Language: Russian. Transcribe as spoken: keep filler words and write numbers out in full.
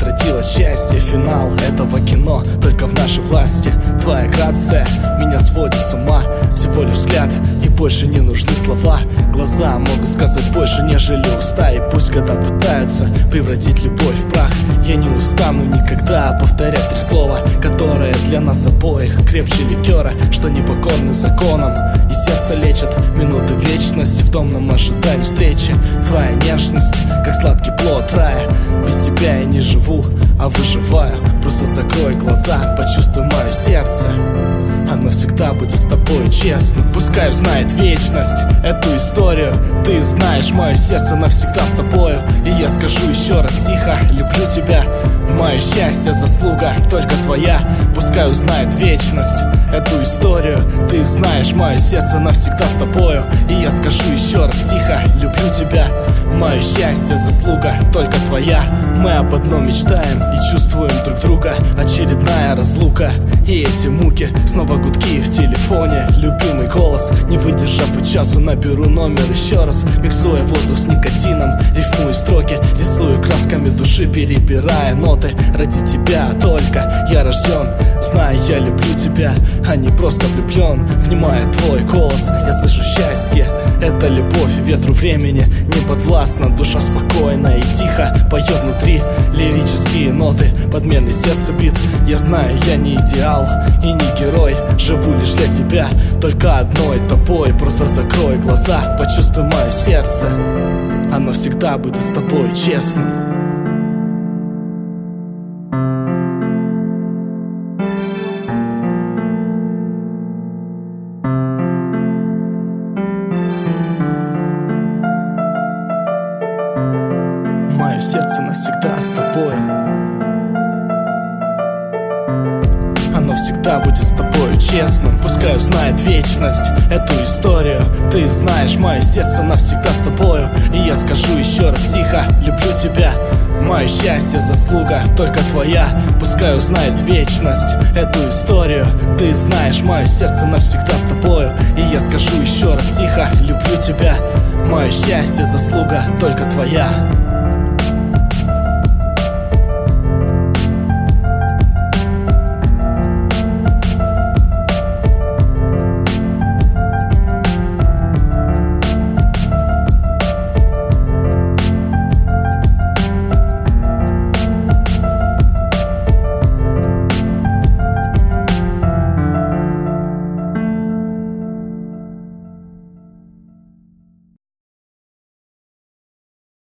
родилось счастье. Финал этого кино только в нашей власти. Твоя грация меня сводит с ума. Всего лишь взгляд, и больше не нужны слова. Глаза могут сказать больше, нежели уста. И пусть года пытаются превратить любовь в прах, я не устану никогда повторять три слова, которые для нас обоих крепче ликера, что непокорны законам и сердце лечат минуты вечности в томном ожидании встречи. Твоя нежность, как сладкий плод рая. Без тебя я не живу, а выживаю. Просто закрой глаза, почувствуй мое сердце. Оно всегда будет с тобой честно. Пускай узнает вечность эту историю. Ты знаешь, мое сердце навсегда с тобою. И я скажу еще раз тихо: люблю тебя. Мое счастье, заслуга только твоя. Пускай узнает вечность эту историю. Ты знаешь, мое сердце навсегда с тобою. И я скажу еще раз тихо: люблю тебя. Мое счастье, заслуга только твоя. Мы об одном мечтаем и чувствуем друг друга. Очередная разлука и эти муки. Снова гудки в телефоне, любимый голос. Не выдержав по часу, наберу номер еще раз. Миксуя воздух с никотином, рифмую строки, рисую красками души, перебирая ноты. Ради тебя только я рожден. Знаю, я люблю тебя, а не просто влюблен. Внимая твой голос, я слышу счастье. Это любовь ветру времени не подвластна. Душа спокойна и тихо поет внутри лирические ноты. Подменный сердце бит. Я знаю, я не идеал и не герой. Живу лишь для тебя, только одной тобой. Просто закрой глаза, почувствуй мое сердце. Оно всегда будет с тобой честным. Мое сердце навсегда с тобой. Оно всегда будет с тобой честным. Пускай узнает вечность эту историю. Ты знаешь, мое сердце навсегда с тобою. И я скажу еще раз тихо: люблю тебя. Мое счастье, заслуга только твоя. Пускай узнает вечность эту историю. Ты знаешь, мое сердце навсегда с тобою. И я скажу еще раз тихо: люблю тебя. Мое счастье, заслуга только твоя.